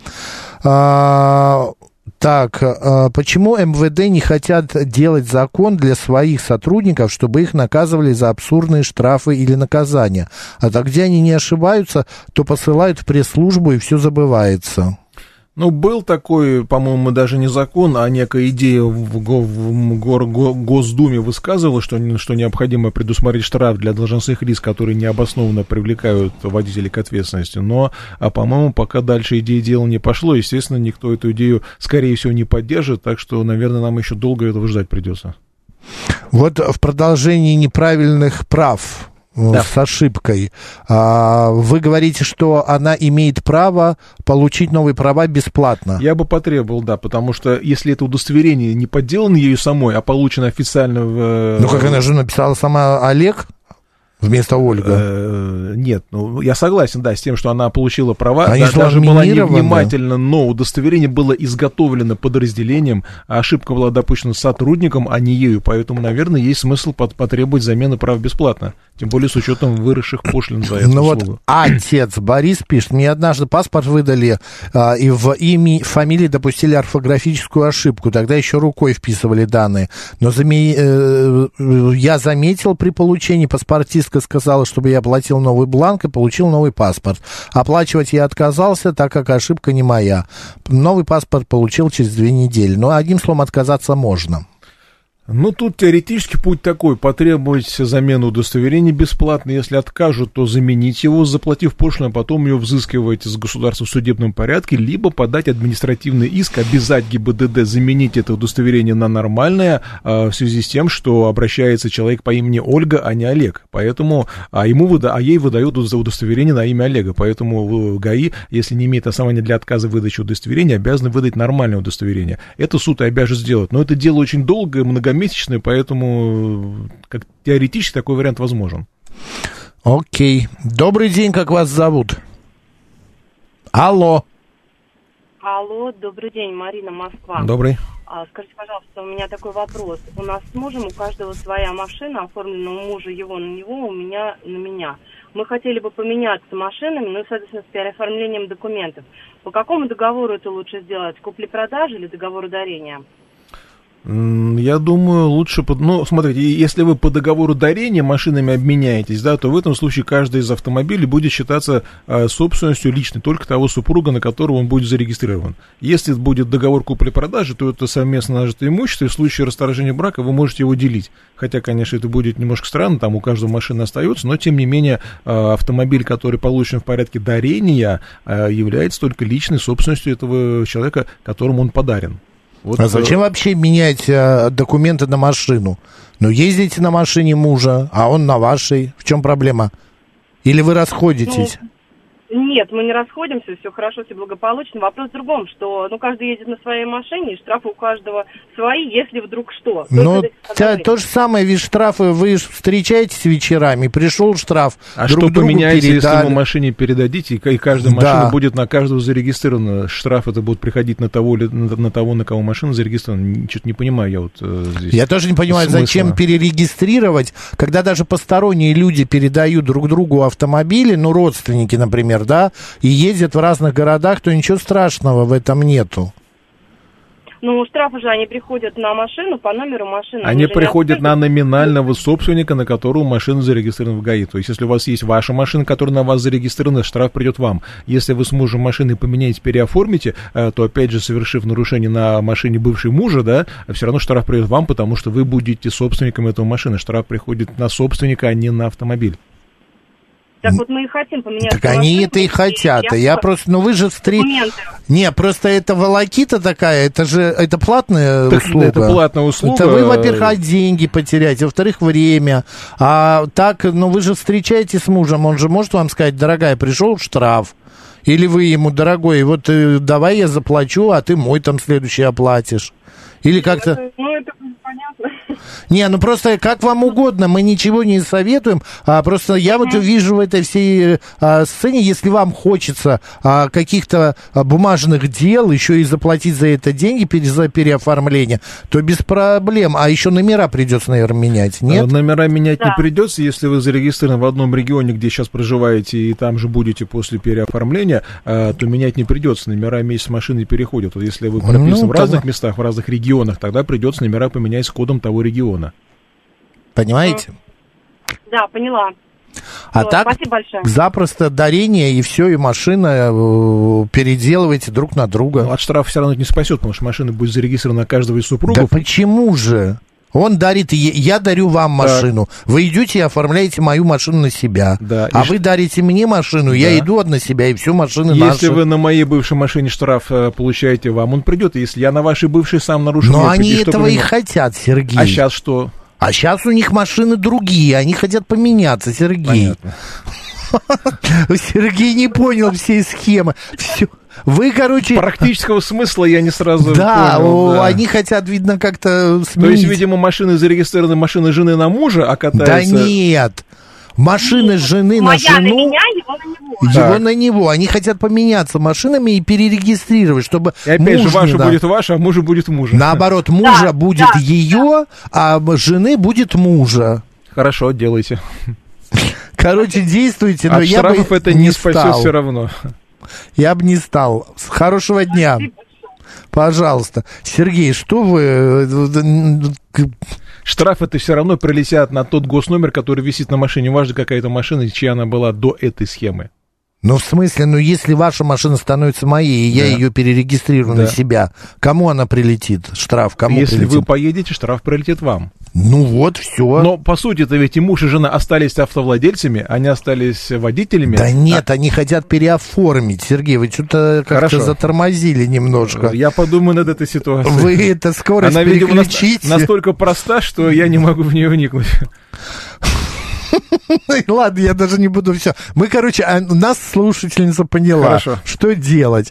Так, почему МВД не хотят делать закон для своих сотрудников, чтобы их наказывали за абсурдные штрафы или наказания? А так, где они не ошибаются, то посылают в пресс-службу, и все забывается.
Ну, был такой, по-моему, даже не закон, а некая идея в Госдуме высказывала, что необходимо предусмотреть штраф для должностных лиц, которые необоснованно привлекают водителей к ответственности. Но, по-моему, пока дальше идея дела не пошло, естественно, никто эту идею, скорее всего, не поддержит, так что, наверное, нам еще долго этого ждать придется.
Вот в продолжении неправильных прав с ошибкой, вы говорите, что она имеет право получить новые права бесплатно.
Я бы потребовал, да, потому что если это удостоверение не подделано ею самой, а получено официально в...
Ну, как она же написала сама Олег вместо Ольга?
Нет, ну, я согласен, да, с тем, что она получила права,
Они
даже была невнимательна, но удостоверение было изготовлено подразделением, а ошибка была допущена сотрудником, а не ею, поэтому, наверное, есть смысл потребовать замены прав бесплатно, тем более с учетом выросших пошлин за эту услугу.
Вот отец Борис пишет, мне однажды паспорт выдали, и в имя, фамилии допустили орфографическую ошибку, тогда еще рукой вписывали данные, но я заметил при получении, паспортистка сказала, чтобы я оплатил новый бланк и получил новый паспорт. Оплачивать я отказался, так как ошибка не моя. Новый паспорт получил через 2 недели. Но одним словом, отказаться можно.
Ну, тут теоретически путь такой, потребовать замену удостоверения бесплатно, если откажут, то заменить его, заплатив пошлину, а потом ее взыскивать из государства в судебном порядке, либо подать административный иск, обязать ГИБДД заменить это удостоверение на нормальное, в связи с тем, что обращается человек по имени Ольга, а не Олег, поэтому, ей выдают удостоверение на имя Олега, поэтому ГАИ, если не имеет основания для отказа в выдаче удостоверения, обязаны выдать нормальное удостоверение. Это суд и обяжет сделать, но это дело очень долгое, многомесячное, поэтому как теоретически такой вариант возможен.
Окей. Добрый день, как вас зовут? Алло.
Алло, добрый день, Марина, Москва.
Добрый.
Скажите, пожалуйста, у меня такой вопрос. У нас с мужем, у каждого своя машина, оформлена у мужа его на него, у меня на меня. Мы хотели бы поменяться машинами, ну и, соответственно, с переоформлением документов. По какому договору это лучше сделать? Купли-продажи или договору дарения?
Я думаю, лучше... Ну, смотрите, если вы по договору дарения машинами обменяетесь, да, то в этом случае каждый из автомобилей будет считаться собственностью личной только того супруга, на которого он будет зарегистрирован. Если будет договор купли-продажи, то это совместно нажитое имущество, и в случае расторжения брака вы можете его делить. Хотя, конечно, это будет немножко странно, там у каждого машина остается, но, тем не менее, автомобиль, который получен в порядке дарения, является только личной собственностью этого человека, которому он подарен. Вот,
а зачем вообще менять документы на машину? Ну, ездите на машине мужа, а он на вашей. В чем проблема? Или вы расходитесь?
Нет, мы не расходимся, все хорошо, все благополучно. Вопрос в другом, что каждый ездит на своей машине, и штрафы у каждого свои, если вдруг что.
Ну, то же самое, ведь штрафы, вы встречаетесь вечерами, пришел штраф,
а друг что поменяете, если вы машине передадите, и каждая машина будет на каждого зарегистрирована, штраф это будет приходить на того, на кого машина зарегистрирована? Что-то не понимаю я вот здесь.
Я тоже не понимаю, зачем перерегистрировать, когда даже посторонние люди передают друг другу автомобили, родственники, например, да, и ездят в разных городах, то ничего страшного в этом нету.
Штрафы же, они приходят на машину по номеру машины.
Они приходят на номинального собственника, на которого машина зарегистрирована в ГАИ. То есть, если у вас есть ваша машина, которая на вас зарегистрирована, штраф придет вам. Если вы с мужем машины поменяете, переоформите, то, опять же, совершив нарушение на машине бывшей мужа, да, все равно штраф придет вам, потому что вы будете собственником этого машины. Штраф приходит на собственника, а не на автомобиль.
Так вот мы и хотим поменять.
Так они это и хотят. Я просто, вы же Не, просто это волокита такая, это платная услуга.
Это платная услуга.
Это вы, во-первых, деньги потеряете, во-вторых, время. А так, вы же встречаетесь с мужем, он же может вам сказать: дорогая, пришел штраф. Или вы ему: дорогой, вот давай я заплачу, а ты мой там следующий оплатишь. Или как-то...
это понятно.
Не, просто как вам угодно, мы ничего не советуем, просто я вот вижу в этой всей сцене, если вам хочется каких-то бумажных дел, еще и заплатить за это деньги за переоформление, то без проблем, а еще номера придется, наверное, менять, нет?
Номера менять не придется, если вы зарегистрированы в одном регионе, где сейчас проживаете, и там же будете после переоформления, то менять не придется, номера вместе с машиной переходят. Вот если вы прописаны в разных местах, в разных регионах, тогда придется номера поменять с кодом того региона.
Понимаете?
Да, поняла.
Так, спасибо большое. Запросто дарение, и все, и машина переделываете друг на друга.
От штрафа все равно не спасет, потому что машина будет зарегистрирована на каждого из супругов.
Да почему же? Он дарит, я дарю вам машину. Вы идете и оформляете мою машину на себя.
Да.
Вы дарите мне машину, я иду на себя, и все, машины наши.
Если вы на моей бывшей машине штраф получаете, вам он придет. Если я на вашей бывшей сам нарушил...
Но они этого и хотят, Сергей.
А сейчас что?
А сейчас у них машины другие, они хотят поменяться, Сергей. Сергей не понял всей схемы. Все. Вы, короче...
Практического смысла я не сразу
да,
понял. Да,
они хотят, видно, как-то сменить.
То есть, видимо, машины зарегистрированы, машины жены на мужа, а катаются...
Да нет. Машины жены на жену...
Моя на меня, его на него.
Его на него. Они хотят поменяться машинами и перерегистрировать, чтобы
и опять же, ваша
да,
будет ваша, а мужа будет мужа.
наоборот, мужа будет ее, а жены будет мужа.
Хорошо, делайте.
Короче, действуйте, но
от
я бы
штрафов это не спасет все равно.
Я бы не стал. Хорошего дня. Пожалуйста. Сергей, что вы...
Штрафы это все равно прилетят на тот госномер, который висит на машине. Важно, какая это машина, чья она была до этой схемы.
Ну, в смысле, если ваша машина становится моей, и я ее перерегистрирую на себя, кому она прилетит? Штраф кому
Если
прилетит?
вы поедете, штраф прилетит вам.
Ну вот, все.
Но, по сути-то, ведь и муж, и жена остались автовладельцами, они остались водителями.
Да нет, они хотят переоформить. Сергей, вы что-то как-то затормозили немножко.
Я подумаю над этой ситуацией.
Вы это скорость
она,
переключите.
Видимо, настолько проста, что я не могу в нее вникнуть.
Ладно, я даже не буду все. Мы, короче, нас слушательница поняла.
Хорошо.
Что делать?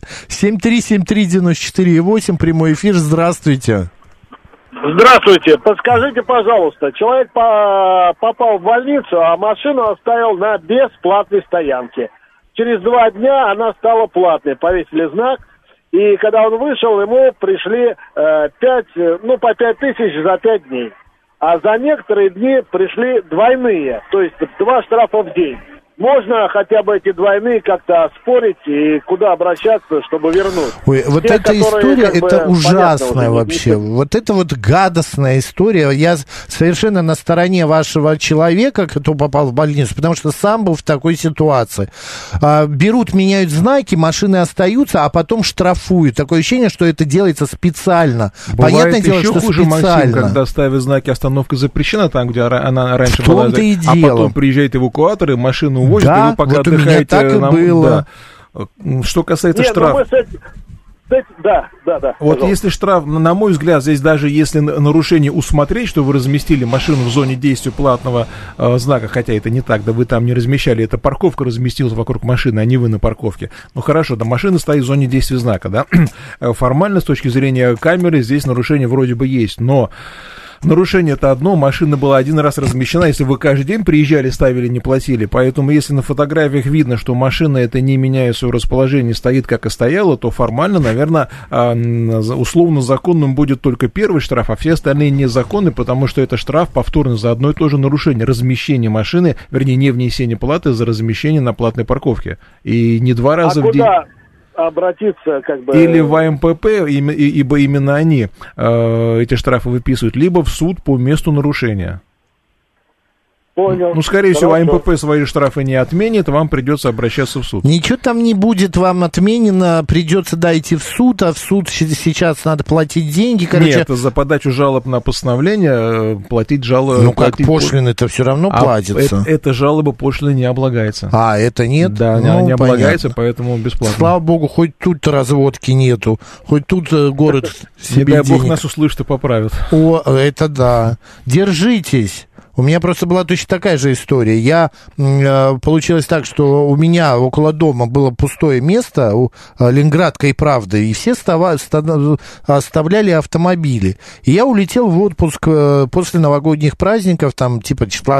7373948, прямой эфир, здравствуйте.
Здравствуйте. Подскажите, пожалуйста, человек попал в больницу, а машину оставил на бесплатной стоянке. Через 2 дня она стала платной, повесили знак, и когда он вышел, ему пришли по 5 тысяч за 5 дней. А за некоторые дни пришли двойные, то есть 2 штрафа в день. Можно хотя бы эти двойные как-то оспорить и куда обращаться, чтобы вернуть?
Ой, вот
те,
эта история, это ужасная вообще. Вот это вот гадостная история. Я совершенно на стороне вашего человека, кто попал в больницу, потому что сам был в такой ситуации. Берут, меняют знаки, машины остаются, а потом штрафуют. Такое ощущение, что это делается специально.
Бывает
понятное дело,
еще
что
хуже,
специально.
Максим, когда ставят знаки «Остановка запрещена», там, где она раньше была,
и
а потом приезжает эвакуатор, и машину увозят,
да,
и вы пока
вот
отдыхаете.
У меня так и было.
Да. Что касается штрафа.
Да.
Вот
пожалуйста.
если штраф, на мой взгляд, здесь даже если нарушение усмотреть, что вы разместили машину в зоне действия платного знака, хотя это не так, да вы там не размещали, это парковка разместилась вокруг машины, а не вы на парковке. Ну хорошо, да, машина стоит в зоне действия знака, да. Формально, с точки зрения камеры, здесь нарушение вроде бы есть, но... Нарушение это одно, машина была 1 раз размещена, если вы каждый день приезжали, ставили, не платили, поэтому если на фотографиях видно, что машина это не меняя свое расположение, стоит как и стояла, то формально, наверное, условно законным будет только 1-й штраф, а все остальные незаконны, потому что это штраф повторно за одно и то же нарушение, размещение машины, вернее, не внесение платы за размещение на платной парковке, и не 2 раза в день.
Обратиться
или в АМПП, ибо именно они эти штрафы выписывают, либо в суд по месту нарушения.
Понял.
Ну, скорее всего, АМПП свои штрафы не отменит, вам придется обращаться в суд.
Ничего там не будет вам отменено, придется идти в суд, а в суд сейчас надо платить деньги. Короче...
Нет, за подачу жалоб на постановление платить жалобы...
Ну, как пошлины-то все равно платится.
Эта жалоба пошлины не облагается.
А, это нет?
Да, не облагается, поэтому бесплатно.
Слава богу, хоть тут разводки нету, хоть тут город себе
не дай
денег.
бог нас услышат и поправят.
О, это да. Держитесь. У меня просто была точно такая же история. Получилось так, что у меня около дома было пустое место, у Ленинградка и Правда, и все оставляли автомобили. И я улетел в отпуск после новогодних праздников, там типа числа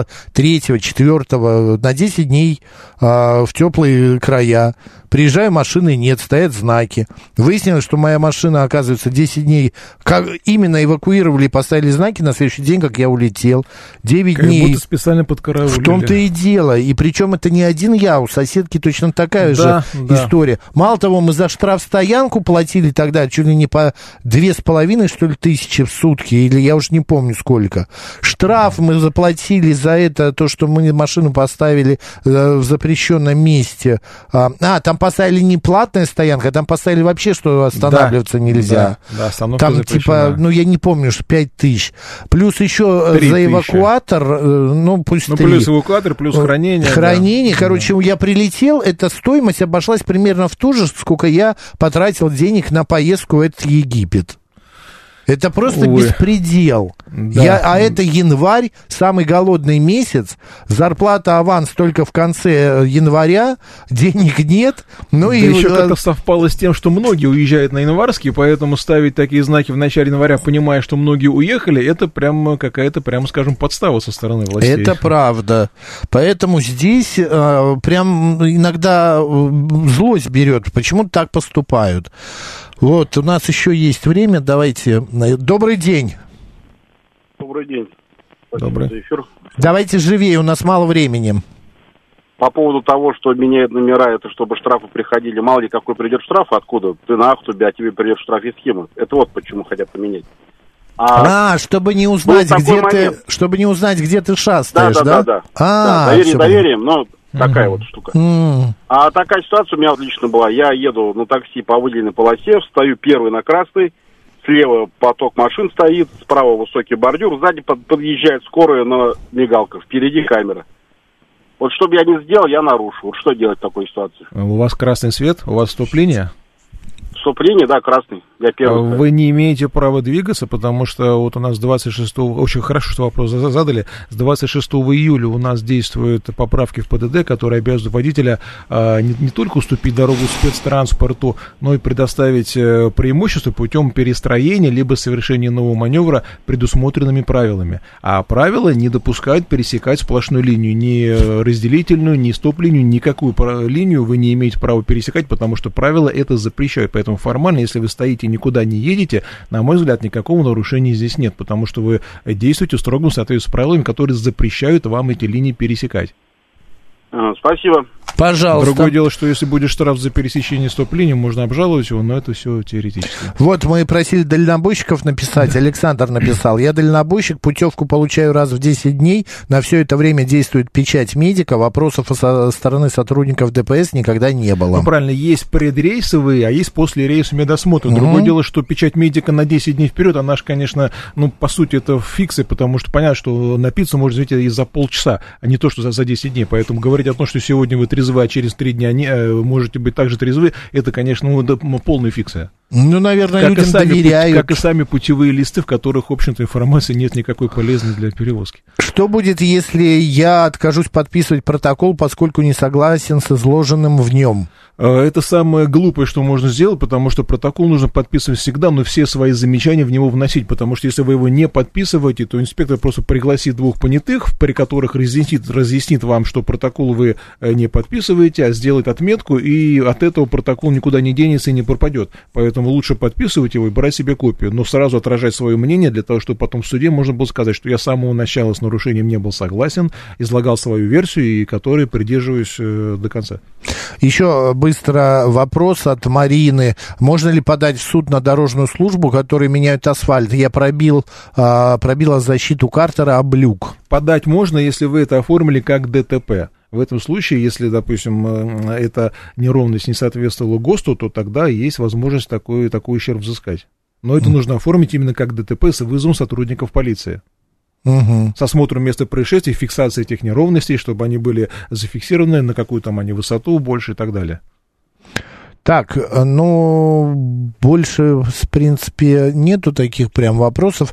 3-4, на 10 дней в теплые края. Приезжаю, машины нет, стоят знаки. Выяснилось, что моя машина, оказывается, 10 дней именно эвакуировали и поставили знаки на следующий день, как я улетел. 9 дней.
Как будто специально подкараулили.
В том-то и дело. И причем это не один я, у соседки точно такая же история. Мало того, мы за штрафстоянку платили тогда чуть ли не по 2,5, что ли, тысячи в сутки, или я уж не помню сколько. Штраф мы заплатили за это, то, что мы машину поставили в запрещенном месте. Там поставили не платная стоянка, там поставили вообще, что останавливаться нельзя.
Да,
там запрещена. Типа, я не помню, что 5 тысяч. Плюс еще за эвакуатор, пусть 3.
Плюс эвакуатор, плюс хранение.
Хранение, короче, я прилетел, эта стоимость обошлась примерно в ту же, сколько я потратил денег на поездку в этот Египет. Это просто беспредел.
Да.
А это январь, самый голодный месяц, зарплата аванс только в конце января, денег нет. Ну,
да и еще как-то совпало с тем, что многие уезжают на январский, поэтому ставить такие знаки в начале января, понимая, что многие уехали, это прям какая-то, прямо скажем, подстава со стороны властей.
Это правда. Поэтому здесь прям иногда злость берет, почему так поступают. Вот, у нас еще есть время, давайте. Добрый день.
Добрый день.
Добрый.
За эфир.
Давайте живее, у нас мало времени.
По поводу того, что меняют номера, это чтобы штрафы приходили. Мало ли какой придет штраф, откуда? Ты на Ахтубе, а тебе придет штраф из схемы. Это вот почему хотят поменять.
Чтобы не узнать, где ты шастаешь, да?
Да. Доверием, но такая вот штука. А такая ситуация у меня отлично была. Я еду на такси по выделенной полосе, встаю первый на красный, слева поток машин стоит, справа высокий бордюр, сзади подъезжает скорая на мигалках, впереди камера. Вот что бы я ни сделал, я нарушу. Вот что делать в такой ситуации?
У вас красный свет, у вас вступление?
Вступление, да, красный. Я первый.
Вы не имеете права двигаться, потому что вот у нас 26-го, очень хорошо, что вопрос задали, с 26 июля у нас действуют поправки в ПДД, которые обязывают водителя не только уступить дорогу спецтранспорту, но и предоставить преимущество путем перестроения либо совершения нового маневра предусмотренными правилами. А правила не допускают пересекать сплошную линию, ни разделительную, ни стоп-линию, никакую линию вы не имеете права пересекать, потому что правила это запрещают. Поэтому формально, если вы стоите, никуда не едете, на мой взгляд, никакого нарушения здесь нет, потому что вы действуете строго в соответствии с правилами, которые запрещают вам эти линии пересекать.
Спасибо.
Пожалуйста.
Другое дело, что если будет штраф за пересечение стоп-линии, можно обжаловать его, но это все теоретически.
Вот мы просили дальнобойщиков написать, Александр написал. Я дальнобойщик, путевку получаю раз в 10 дней, на все это время действует печать медика, вопросов со стороны сотрудников ДПС никогда не было.
Ну, правильно, есть предрейсовые, а есть послерейсовые медосмотры. Другое дело, что печать медика на 10 дней вперед, она же, конечно, ну, по сути, это фиксы, потому что понятно, что напиться можно, извините, и за полчаса, а не то, что за 10 дней. Поэтому говорить о том, что сегодня вы трезвы, а через 3 дня можете быть также трезвы, это, конечно, полная фикция.
Ну, наверное, как людям доверяют.
Как и сами путевые листы, в которых, в общем-то, информации нет никакой полезной для перевозки.
Что будет, если я откажусь подписывать протокол, поскольку не согласен с изложенным в нем?
Это самое глупое, что можно сделать, потому что протокол нужно подписывать всегда, но все свои замечания в него вносить, потому что если вы его не подписываете, то инспектор просто пригласит 2 понятых, при которых разъяснит вам, что протокол вы не подписываете, а сделает отметку, и от этого протокол никуда не денется и не пропадет. Поэтому лучше подписывать его и брать себе копию, но сразу отражать свое мнение для того, чтобы потом в суде можно было сказать, что я с самого начала с нарушением не был согласен, излагал свою версию, и которой придерживаюсь до конца.
Еще быстро вопрос от Марины. Можно ли подать в суд на дорожную службу, которые меняют асфальт? Я пробила защиту картера об люк.
Подать можно, если вы это оформили как ДТП. В этом случае, если, допустим, эта неровность не соответствовала ГОСТу, то тогда есть возможность такой ущерб взыскать. Но это нужно оформить именно как ДТП с вызовом сотрудников полиции. С осмотром места происшествия, фиксацией этих неровностей, чтобы они были зафиксированы, на какую там они высоту больше и так далее.
Так, ну, больше, в принципе, нету таких прям вопросов.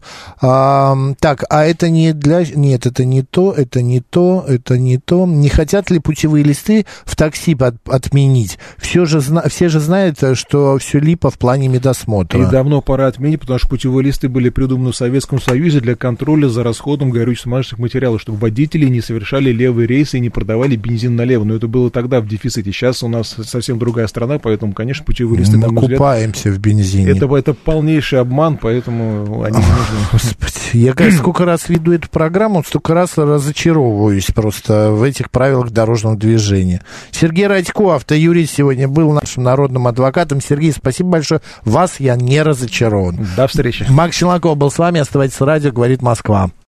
Так, а это не для... Нет, это не то, это не то, это не то. Не хотят ли путевые листы в такси отменить? Все же знают, что все липо в плане медосмотра.
И давно пора отменить, потому что путевые листы были придуманы в Советском Союзе для контроля за расходом горюче-смазочных материалов, чтобы водители не совершали левые рейсы и не продавали бензин налево. Но это было тогда в дефиците. Сейчас у нас совсем другая страна, поэтому, конечно, путевые листы,
мы купаемся в бензине.
Это полнейший обман, поэтому они не нужны.
Господи, я сколько раз веду эту программу, столько раз разочаровываюсь просто в этих правилах дорожного движения. Сергей Радько, автоюрист, сегодня был нашим народным адвокатом. Сергей, спасибо большое. Вас я не разочарован.
До встречи.
Макс Челноков был с вами. Оставайтесь с радио, говорит Москва.